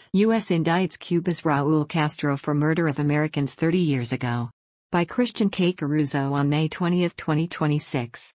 U.S. indicts Cuba's Raul Castro for murder of Americans 30 years ago. By Christian K. Caruso on May 20, 2026.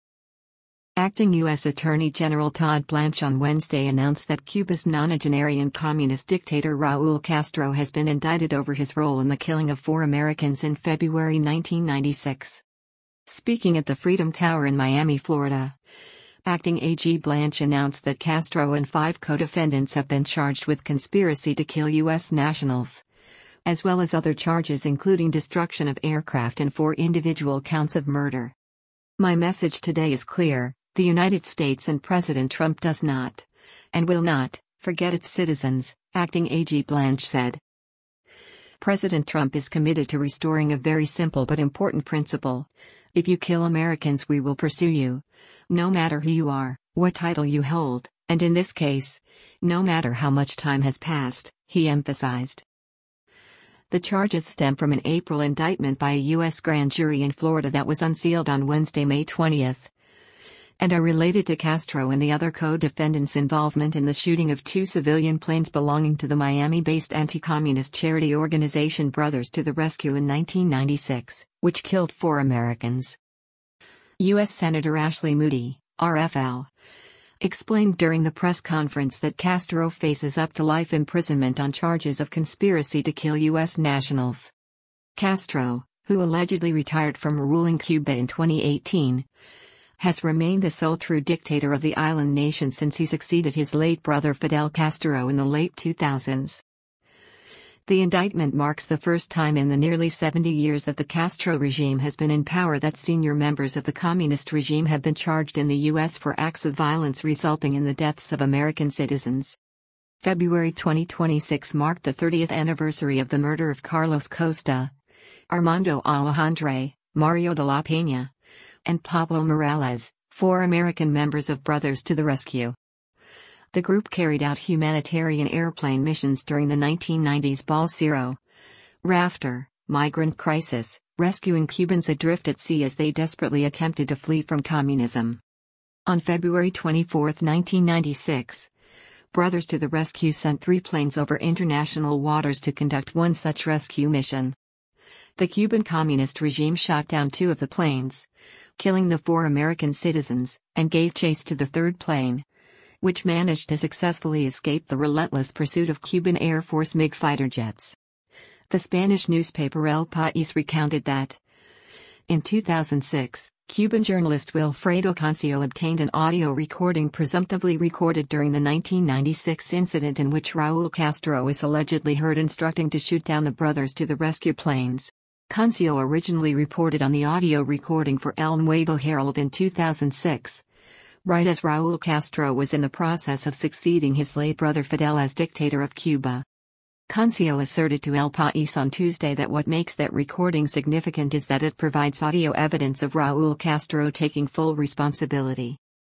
Acting U.S. Attorney General Todd Blanche on Wednesday announced that Cuba's nonagenarian communist dictator Raul Castro has been indicted over his role in the killing of 4 Americans in February 1996. Speaking at the Freedom Tower in Miami, Florida, Acting AG Blanche announced that Castro and 5 co-defendants have been charged with conspiracy to kill U.S. nationals, as well as other charges including destruction of aircraft and 4 individual counts of murder. My message today is clear: the United States and President Trump does not, and will not, forget its citizens, Acting AG Blanche said. President Trump is committed to restoring a very simple but important principle: if you kill Americans, we will pursue you. No matter who you are, what title you hold, and in this case, no matter how much time has passed, he emphasized. The charges stem from an April indictment by a U.S. grand jury in Florida that was unsealed on Wednesday, May 20, and are related to Castro and the other co-defendants' involvement in the shooting of 2 civilian planes belonging to the Miami-based anti-communist charity organization Brothers to the Rescue in 1996, which killed 4 Americans. U.S. Senator Ashley Moody, RFL, explained during the press conference that Castro faces up to life imprisonment on charges of conspiracy to kill U.S. nationals. Castro, who allegedly retired from ruling Cuba in 2018, has remained the sole true dictator of the island nation since he succeeded his late brother Fidel Castro in the late 2000s. The indictment marks the first time in the nearly 70 years that the Castro regime has been in power that senior members of the communist regime have been charged in the U.S. for acts of violence resulting in the deaths of American citizens. February 2026 marked the 30th anniversary of the murder of Carlos Costa, Armando Alejandre, Mario de la Peña, and Pablo Morales, 4 American members of Brothers to the Rescue. The group carried out humanitarian airplane missions during the 1990s Ball Zero, Rafter, migrant crisis, rescuing Cubans adrift at sea as they desperately attempted to flee from communism. On February 24, 1996, Brothers to the Rescue sent 3 planes over international waters to conduct one such rescue mission. The Cuban communist regime shot down 2 of the planes, killing the 4 American citizens, and gave chase to the 3rd plane, which managed to successfully escape the relentless pursuit of Cuban Air Force MiG fighter jets. The Spanish newspaper El País recounted that, in 2006, Cuban journalist Wilfredo Cancio obtained an audio recording presumptively recorded during the 1996 incident in which Raul Castro is allegedly heard instructing to shoot down the Brothers to the Rescue planes. Cancio originally reported on the audio recording for El Nuevo Herald in 2006. Right as Raul Castro was in the process of succeeding his late brother Fidel as dictator of Cuba. Cancio asserted to El País on Tuesday that what makes that recording significant is that it provides audio evidence of Raul Castro taking full responsibility.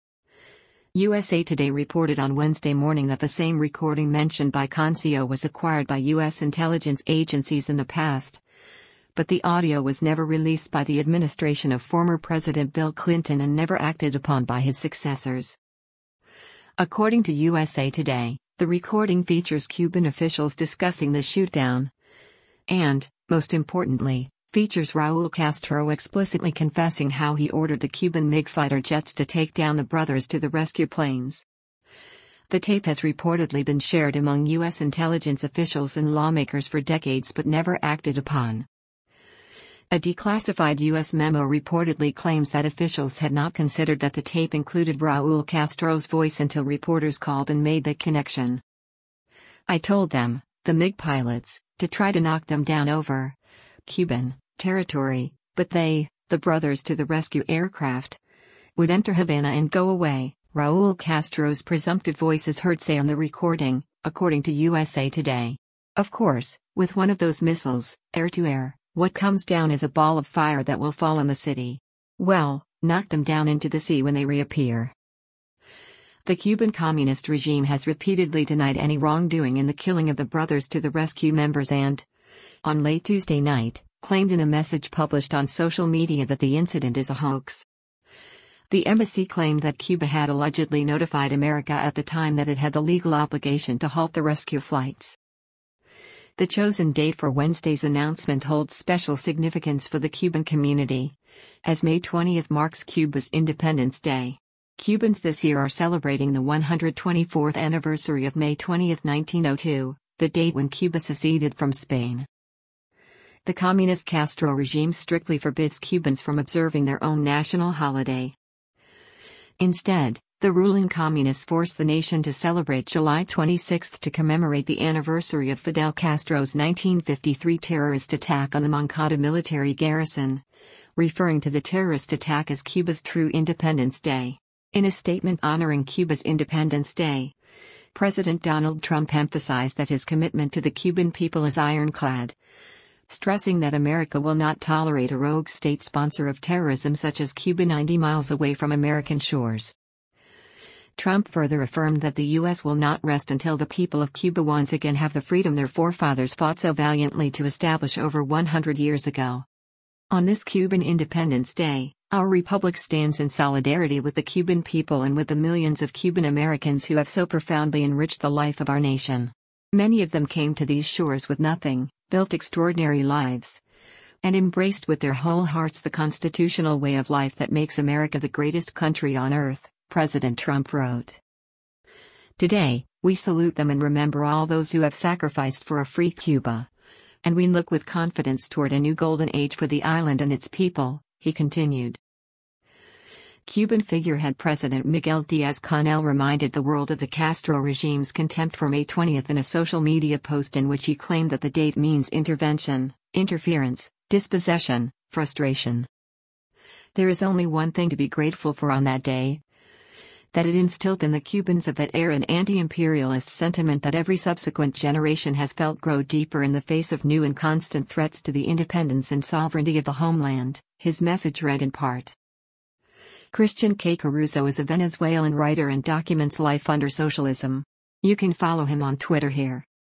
USA Today reported on Wednesday morning that the same recording mentioned by Cancio was acquired by U.S. intelligence agencies in the past, but the audio was never released by the administration of former President Bill Clinton and never acted upon by his successors. According to USA Today, the recording features Cuban officials discussing the shootdown and, most importantly, features Raul Castro explicitly confessing how he ordered the Cuban MiG fighter jets to take down the Brothers to the Rescue planes. The tape has reportedly been shared among U.S. intelligence officials and lawmakers for decades but never acted upon. A declassified U.S. memo reportedly claims that officials had not considered that the tape included Raul Castro's voice until reporters called and made that connection. I told them, the MiG pilots, to try to knock them down over Cuban territory, but they, the Brothers to the Rescue aircraft, would enter Havana and go away, Raul Castro's presumptive voice is heard say on the recording, according to USA Today. Of course, with one of those missiles, air-to-air. What comes down is a ball of fire that will fall on the city. Well, knock them down into the sea when they reappear. The Cuban Communist regime has repeatedly denied any wrongdoing in the killing of the Brothers to the Rescue members and, on late Tuesday night, claimed in a message published on social media that the incident is a hoax. The embassy claimed that Cuba had allegedly notified America at the time that it had the legal obligation to halt the rescue flights. The chosen date for Wednesday's announcement holds special significance for the Cuban community, as May 20 marks Cuba's Independence Day. Cubans this year are celebrating the 124th anniversary of May 20, 1902, the date when Cuba seceded from Spain. The communist Castro regime strictly forbids Cubans from observing their own national holiday. Instead, the ruling communists forced the nation to celebrate July 26 to commemorate the anniversary of Fidel Castro's 1953 terrorist attack on the Moncada military garrison, referring to the terrorist attack as Cuba's true Independence Day. In a statement honoring Cuba's Independence Day, President Donald Trump emphasized that his commitment to the Cuban people is ironclad, stressing that America will not tolerate a rogue state sponsor of terrorism such as Cuba 90 miles away from American shores. Trump further affirmed that the U.S. will not rest until the people of Cuba once again have the freedom their forefathers fought so valiantly to establish over 100 years ago. On this Cuban Independence Day, our republic stands in solidarity with the Cuban people and with the millions of Cuban Americans who have so profoundly enriched the life of our nation. Many of them came to these shores with nothing, built extraordinary lives, and embraced with their whole hearts the constitutional way of life that makes America the greatest country on earth, President Trump wrote. Today, we salute them and remember all those who have sacrificed for a free Cuba. And we look with confidence toward a new golden age for the island and its people, he continued. Cuban figurehead President Miguel Díaz-Canel reminded the world of the Castro regime's contempt for May 20 in a social media post in which he claimed that the date means intervention, interference, dispossession, frustration. There is only one thing to be grateful for on that day: that it instilled in the Cubans of that era an anti-imperialist sentiment that every subsequent generation has felt grow deeper in the face of new and constant threats to the independence and sovereignty of the homeland, his message read in part. Christian K. Caruso is a Venezuelan writer and documents life under socialism. You can follow him on Twitter here.